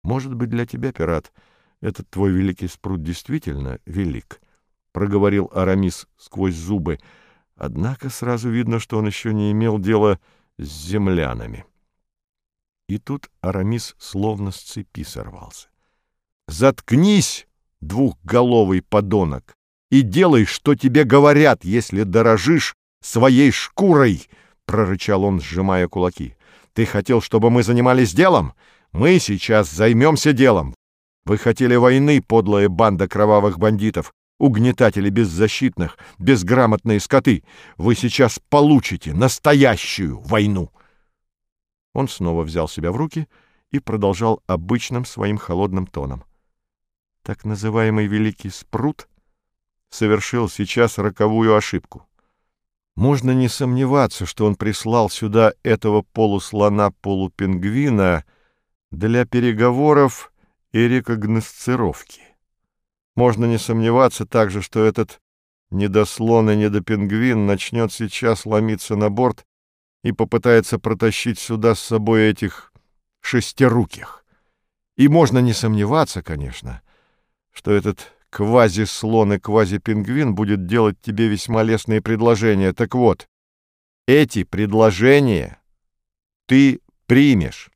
Может быть, для тебя, пират, этот твой великий спрут действительно велик, — проговорил Арамис сквозь зубы. Однако сразу видно, что он еще не имел дела с землянами. И тут Арамис словно с цепи сорвался. — Заткнись, двухголовый подонок, и делай, что тебе говорят, если дорожишь своей шкурой, — прорычал он, сжимая кулаки. — Ты хотел, чтобы мы занимались делом? Мы сейчас займемся делом. Вы хотели войны, подлая банда кровавых бандитов, угнетатели беззащитных, безграмотные скоты. Вы сейчас получите настоящую войну. Он снова взял себя в руки и продолжал обычным своим холодным тоном. Так называемый великий спрут совершил сейчас роковую ошибку. Можно не сомневаться, что он прислал сюда этого полуслона-полупингвина для переговоров и рекогносцировки. Можно не сомневаться также, что этот недослон и недопингвин начнет сейчас ломиться на борт и попытается протащить сюда с собой этих шестируких. И можно не сомневаться, конечно, что этот квази-слон и квази-пингвин будет делать тебе весьма лестные предложения. Так вот, эти предложения ты примешь.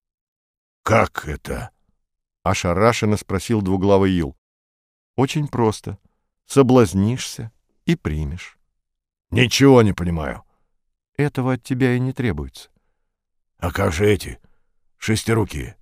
— Как это? — ошарашенно спросил двуглавый Юл. — Очень просто. Соблазнишься и примешь. — Ничего не понимаю. — Этого от тебя и не требуется. — А как же эти шестирукие?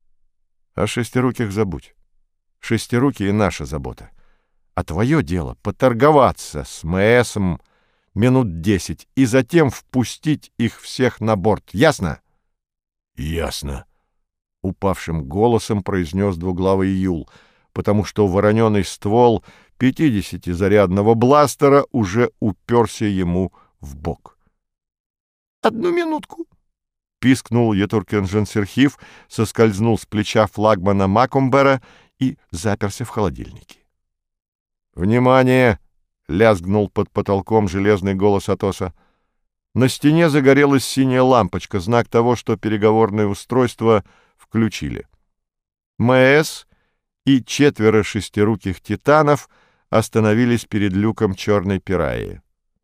— О шестируких забудь. Шестирукие — наша забота. А твое дело — поторговаться с МСом минут 10 и затем впустить их всех на борт. Ясно? — Ясно, — упавшим голосом произнес двуглавый Юл, потому что вороненый ствол 50-зарядного бластера уже уперся ему в бок. — Одну минутку, — пискнул Етуркенжен-Серхив, соскользнул с плеча флагмана Макумбера и заперся в холодильнике. «Внимание!» — лязгнул под потолком железный голос Атоса. На стене загорелась синяя лампочка, знак того, что переговорное устройство включили. МС и 4 шестируких титанов остановились перед люком черной пираи.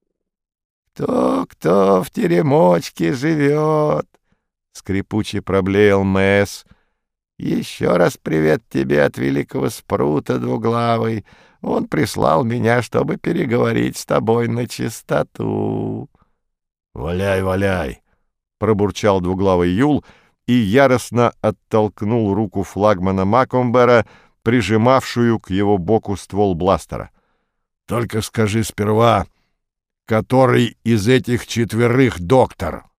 «Кто в теремочке живет?» — скрипуче проблеял МС. «Еще раз привет тебе от великого спрута, двуглавый. Он прислал меня, чтобы переговорить с тобой на чистоту». «Валяй, валяй!» — пробурчал двуглавый Юл и яростно оттолкнул руку флагмана Макумбера, прижимавшую к его боку ствол бластера. «Только скажи сперва, который из этих 4 доктор?»